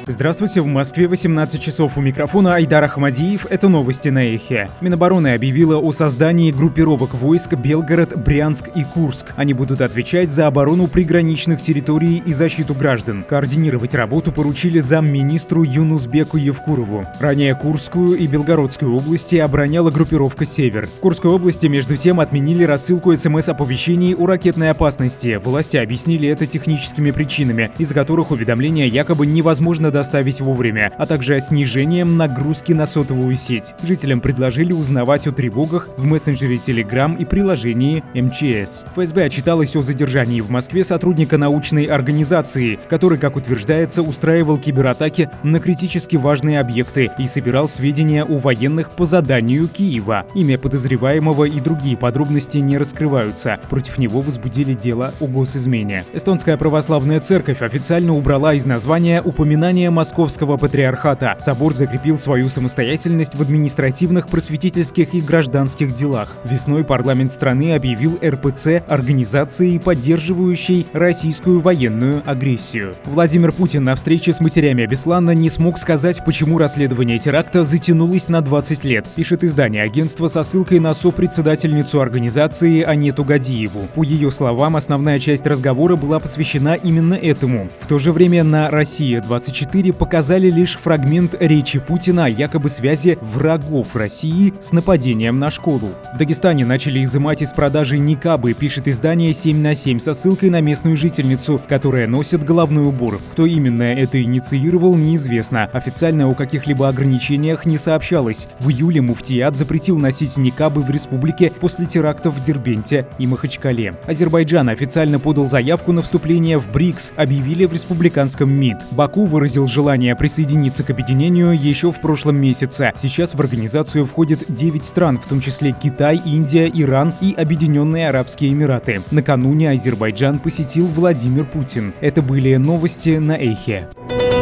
Здравствуйте, в Москве 18 часов, у микрофона Айдар Ахмадиев, это новости на Эхе. Минобороны объявила о создании группировок войск Белгород, Брянск и Курск. Они будут отвечать за оборону приграничных территорий и защиту граждан. Координировать работу поручили замминистру Юнусбеку Евкурову. Ранее Курскую и Белгородскую области обороняла группировка «Север». В Курской области, между тем, отменили рассылку СМС-оповещений о ракетной опасности. Власти объяснили это техническими причинами, из-за которых уведомления якобы невозможно доставить вовремя, а также снижением нагрузки на сотовую сеть. Жителям предложили узнавать о тревогах в мессенджере Telegram и приложении МЧС. ФСБ отчиталось о задержании в Москве сотрудника научной организации, который, как утверждается, устраивал кибератаки на критически важные объекты и собирал сведения о военных по заданию Киева. Имя подозреваемого и другие подробности не раскрываются. Против него возбудили дело о госизмене. Эстонская православная церковь официально убрала из названия упоминание Московского патриархата. Собор закрепил свою самостоятельность в административных, просветительских и гражданских делах. Весной парламент страны объявил РПЦ организацией, поддерживающей российскую военную агрессию. Владимир Путин на встрече с матерями Беслана не смог сказать, почему расследование теракта затянулось на 20 лет, пишет издание агентства со ссылкой на сопредседательницу организации Анету Гадиеву. По ее словам, основная часть разговора была посвящена именно этому. В то же время на «Россия-24» показали лишь фрагмент речи Путина о якобы связи врагов России с нападением на школу. В Дагестане начали изымать из продажи никабы, пишет издание 7/7 со ссылкой на местную жительницу, которая носит головной убор. Кто именно это инициировал, неизвестно. Официально о каких-либо ограничениях не сообщалось. В июле муфтият запретил носить никабы в республике после терактов в Дербенте и Махачкале. Азербайджан официально подал заявку на вступление в БРИКС, объявили в республиканском МИД. Баку выразил желание присоединиться к объединению еще в прошлом месяце. Сейчас в организацию входит 9 стран, в том числе Китай, Индия, Иран и Объединенные Арабские Эмираты. Накануне Азербайджан посетил Владимир Путин. Это были новости на Эхе.